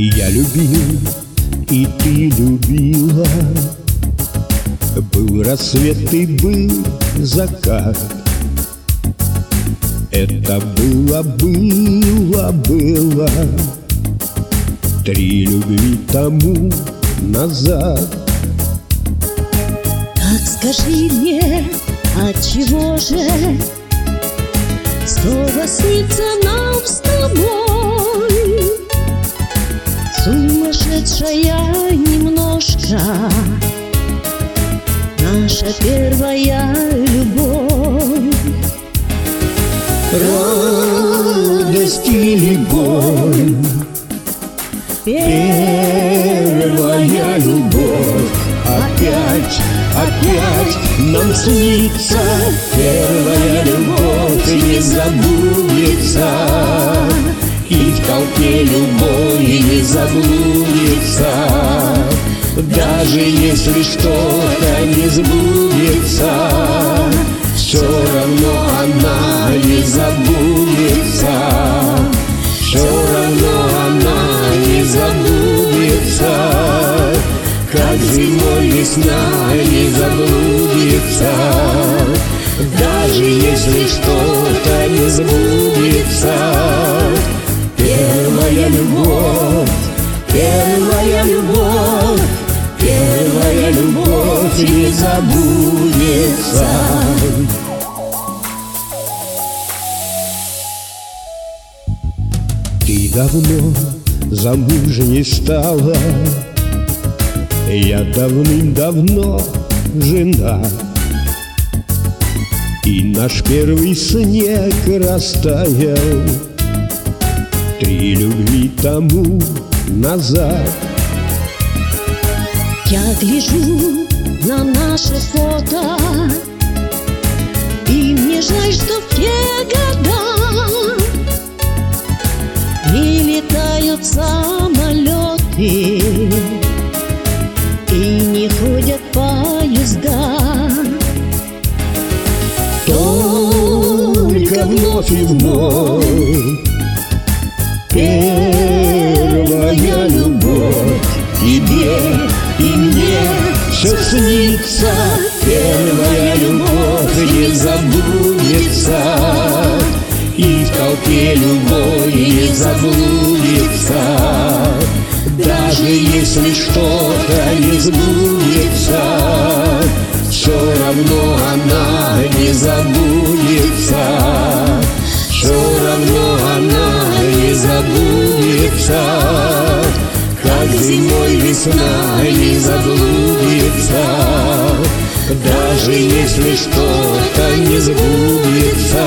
Я любил, и ты любила. Был рассвет и был закат. Это было 3 любви тому назад. Так скажи мне, отчего же снова снится нам с тобой сумасшедшая немножко наша первая любовь? Радость или боль, первая любовь. Опять нам снится первая любовь, и не забудется, и в толпе любовь не заблудится. Даже если что-то не сбудется, все равно она не забудется. Все равно она не забудется, как зимой весна не заблудится. Даже если что-то не сбудется, первая любовь, первая любовь, первая любовь не забудется. Ты давно замужней стала, я давным-давно женат, и наш первый снег растаял 3 любви тому назад. Я гляжу на наше фото, и мне жаль, что в те года не летают самолеты и не ходят поезда. Только вновь и вновь первая любовь. Тебе и мне все снится, первая любовь не забудется, и в толпе любовь не заблудится. Даже если что-то не сбудется, все равно она не забудется. Все равно она не забудется, как зимой весна не заблудится. Даже если что-то не сбудется,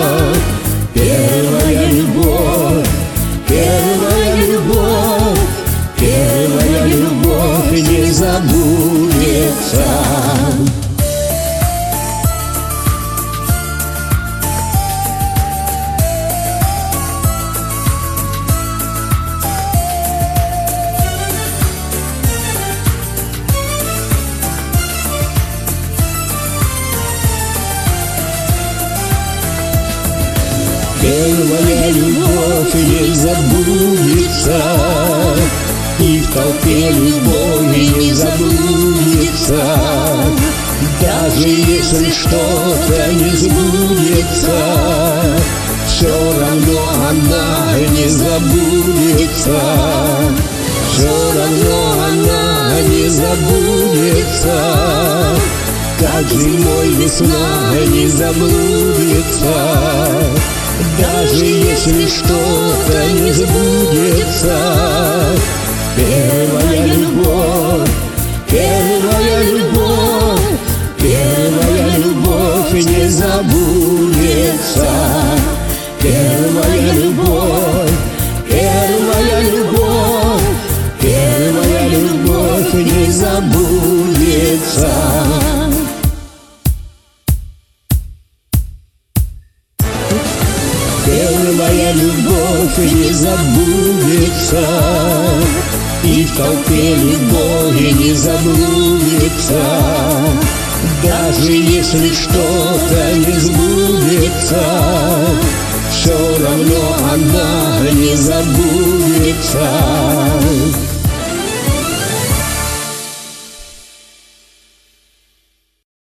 первая любовь, первая любовь, первая любовь не забудется. Первая любовь не забудется, и в толпе любовь не заблудится. Даже если что-то не сбудется, все равно она не забудется. Все равно она не забудется, как зимой весна не заблудится. Даже если что-то не сбудется, первая любовь, первая любовь, первая любовь не забудется. Первая любовь, первая любовь, первая любовь не забудется. Первая любовь не забудется, и в толпе любовь не заблудится. Даже если что-то не сбудется, все равно она не забудется.